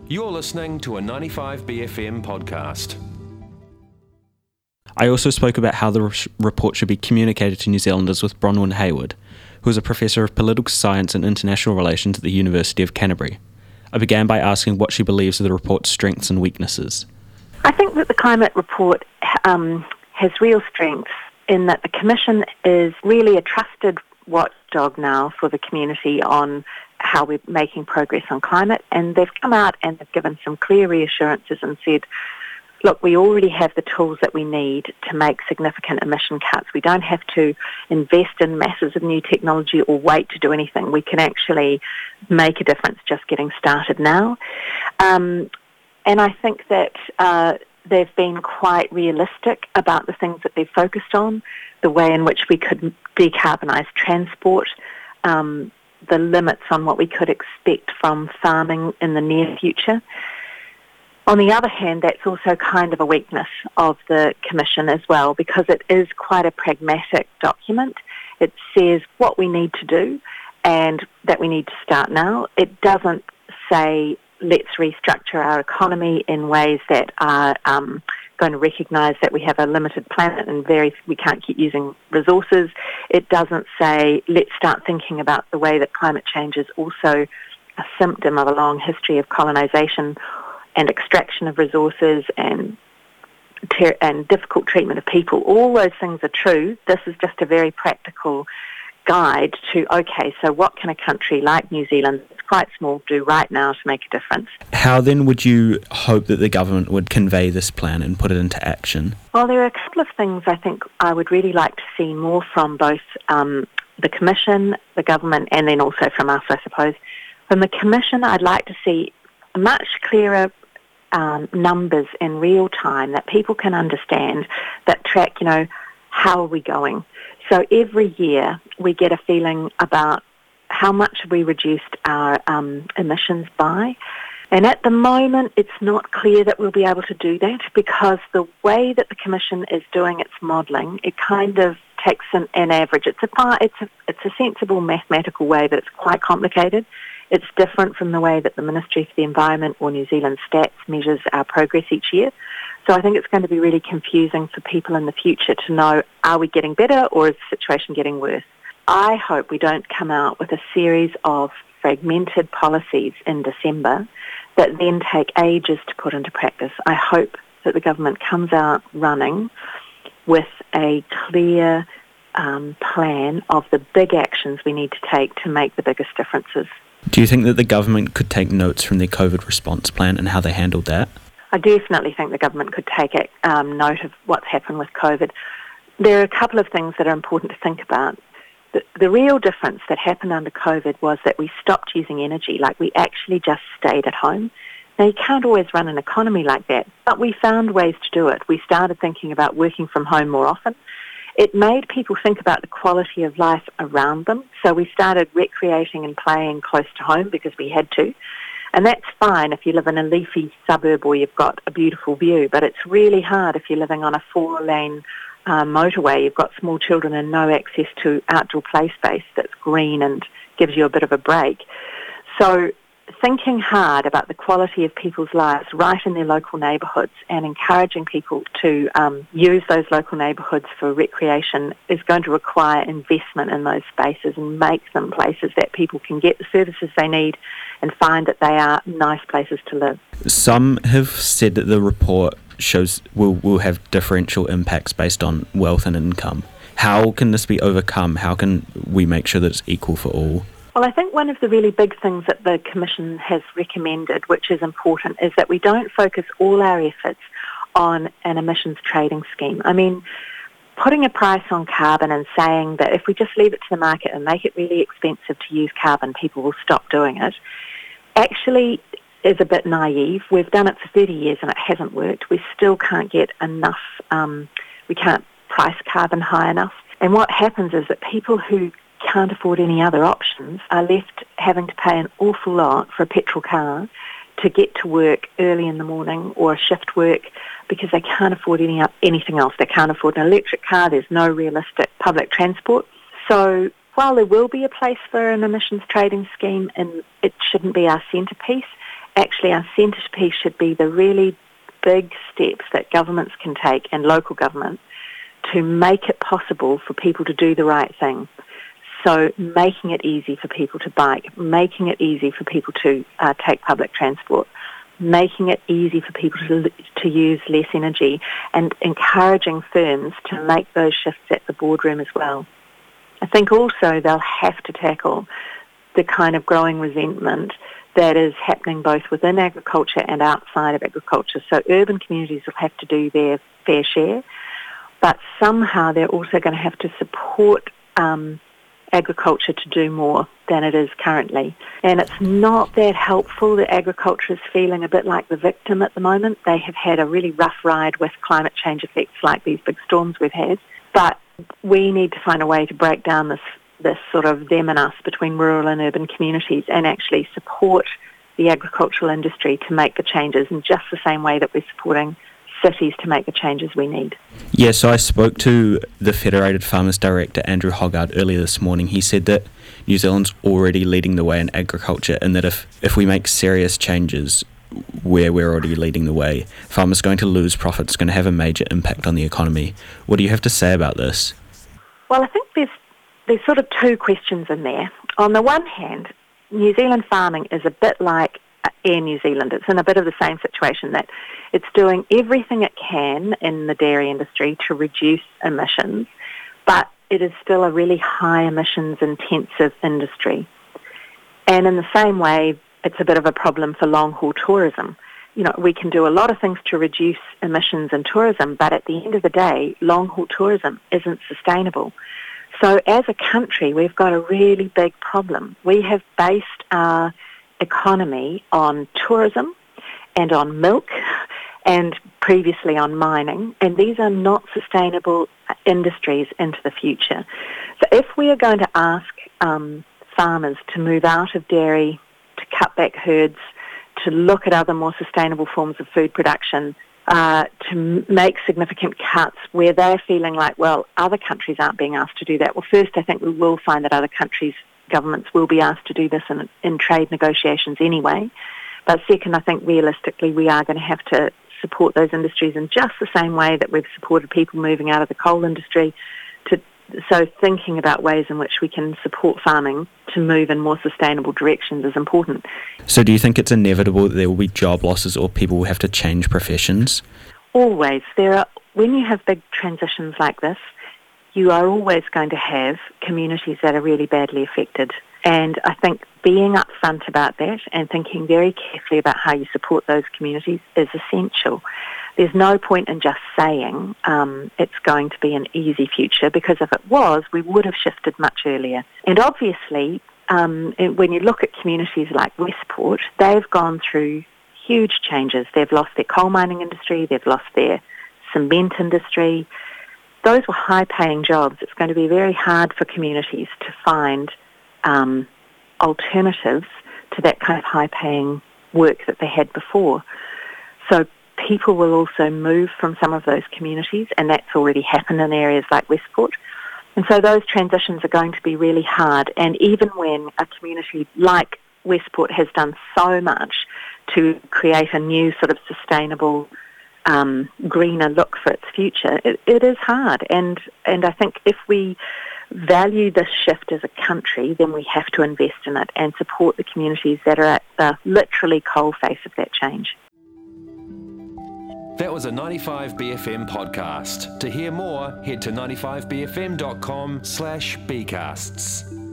You're listening to a 95BFM podcast. I also spoke about how the report should be communicated to New Zealanders with Bronwyn Hayward, who is a Professor of Political Science and International Relations at the University of Canterbury. I began by asking what she believes are the report's strengths and weaknesses. I think that the climate report has real strengths in that the Commission is really a trusted watchdog now for the community on how we're making progress on climate, and they've come out and they've given some clear reassurances and said, look, we already have the tools that we need to make significant emission cuts. We don't have to invest in masses of new technology or wait to do anything. We can actually make a difference just getting started now. And I think that they've been quite realistic about the things that they've focused on, the way in which we could decarbonise transport, the limits on what we could expect from farming in the near future. On the other hand, that's also kind of a weakness of the Commission as well, because it is quite a pragmatic document. It says what we need to do and that we need to start now. It doesn't say let's restructure our economy in ways that are going to recognise that we have a limited planet and we can't keep using resources. It doesn't say let's start thinking about the way that climate change is also a symptom of a long history of colonisation and extraction of resources and difficult treatment of people. All those things are true. This is just a very practical guide to, okay, so what can a country like New Zealand, it's quite small, do right now to make a difference? How then would you hope that the government would convey this plan and put it into action? Well, there are a couple of things I think I would really like to see more from both the Commission, the government, and then also from us, I suppose. From the Commission, I'd like to see much clearer numbers in real time that people can understand, that track, how are we going? So every year we get a feeling about how much we reduced our emissions by. And at the moment it's not clear that we'll be able to do that, because the way that the Commission is doing its modelling, it kind of takes an average. It's a sensible mathematical way, but it's quite complicated. It's different from the way that the Ministry for the Environment or New Zealand Stats measures our progress each year. So I think it's going to be really confusing for people in the future to know, are we getting better or is the situation getting worse? I hope we don't come out with a series of fragmented policies in December that then take ages to put into practice. I hope that the government comes out running with a clear plan of the big actions we need to take to make the biggest differences. Do you think that the government could take notes from their COVID response plan and how they handled that? I definitely think the government could take note of what's happened with COVID. There are a couple of things that are important to think about. The real difference that happened under COVID was that we stopped using energy, like we actually just stayed at home. Now, you can't always run an economy like that, but we found ways to do it. We started thinking about working from home more often. It made people think about the quality of life around them, so we started recreating and playing close to home because we had to. And that's fine if you live in a leafy suburb or you've got a beautiful view, but it's really hard if you're living on a 4-lane motorway, you've got small children and no access to outdoor play space that's green and gives you a bit of a break. So thinking hard about the quality of people's lives right in their local neighbourhoods and encouraging people to use those local neighbourhoods for recreation is going to require investment in those spaces and make them places that people can get the services they need and find that they are nice places to live. Some have said that the report shows will have differential impacts based on wealth and income. How can this be overcome? How can we make sure that it's equal for all? Well, I think one of the really big things that the Commission has recommended, which is important, is that we don't focus all our efforts on an emissions trading scheme. I mean, putting a price on carbon and saying that if we just leave it to the market and make it really expensive to use carbon, people will stop doing it, actually is a bit naive. We've done it for 30 years and it hasn't worked. We still can't get enough, we can't price carbon high enough. And what happens is that people who can't afford any other options are left having to pay an awful lot for a petrol car to get to work early in the morning or a shift work because they can't afford anything else. They can't afford an electric car. There's no realistic public transport. So while there will be a place for an emissions trading scheme, and it shouldn't be our centrepiece, actually our centrepiece should be the really big steps that governments can take and local government to make it possible for people to do the right thing. So making it easy for people to bike, making it easy for people to take public transport, making it easy for people to use less energy, and encouraging firms to make those shifts at the boardroom as well. I think also they'll have to tackle the kind of growing resentment that is happening both within agriculture and outside of agriculture. So urban communities will have to do their fair share, but somehow they're also going to have to support agriculture to do more than it is currently. And it's not that helpful that agriculture is feeling a bit like the victim at the moment. They have had a really rough ride with climate change effects like these big storms we've had. But we need to find a way to break down this sort of them and us between rural and urban communities and actually support the agricultural industry to make the changes in just the same way that we're supporting cities to make the changes we need. Yeah, so I spoke to the Federated Farmers Director, Andrew Hoggard, earlier this morning. He said that New Zealand's already leading the way in agriculture, and that if we make serious changes where we're already leading the way, farmers are going to lose profits, it's going to have a major impact on the economy. What do you have to say about this? Well, I think there's sort of two questions in there. On the one hand, New Zealand farming is a bit like Air New Zealand. It's in a bit of the same situation that it's doing everything it can in the dairy industry to reduce emissions, but it is still a really high emissions intensive industry. And in the same way, it's a bit of a problem for long-haul tourism. You know, we can do a lot of things to reduce emissions in tourism, but at the end of the day, long-haul tourism isn't sustainable. So as a country, we've got a really big problem. We have based our economy on tourism and on milk and previously on mining, and these are not sustainable industries into the future. So if we are going to ask farmers to move out of dairy, to cut back herds, to look at other more sustainable forms of food production, to make significant cuts where they're feeling like, well, other countries aren't being asked to do that. Well, first, I think we will find that other countries' governments will be asked to do this in trade negotiations anyway. But second, I think realistically we are going to have to support those industries in just the same way that we've supported people moving out of the coal industry. So thinking about ways in which we can support farming to move in more sustainable directions is important. So do you think it's inevitable that there will be job losses or people will have to change professions? Always. When you have big transitions like this, you are always going to have communities that are really badly affected. And I think being upfront about that and thinking very carefully about how you support those communities is essential. There's no point in just saying it's going to be an easy future, because if it was, we would have shifted much earlier. And obviously, when you look at communities like Westport, they've gone through huge changes. They've lost their coal mining industry, they've lost their cement industry. Those were high-paying jobs. It's going to be very hard for communities to find alternatives to that kind of high-paying work that they had before. So people will also move from some of those communities, and that's already happened in areas like Westport. And so those transitions are going to be really hard. And even when a community like Westport has done so much to create a new sort of sustainable, greener look for its future, it is hard. And I think if we value this shift as a country, then we have to invest in it and support the communities that are at the literally coalface of that change. That was a 95BFM podcast. To hear more, head to 95bfm.com/bcasts.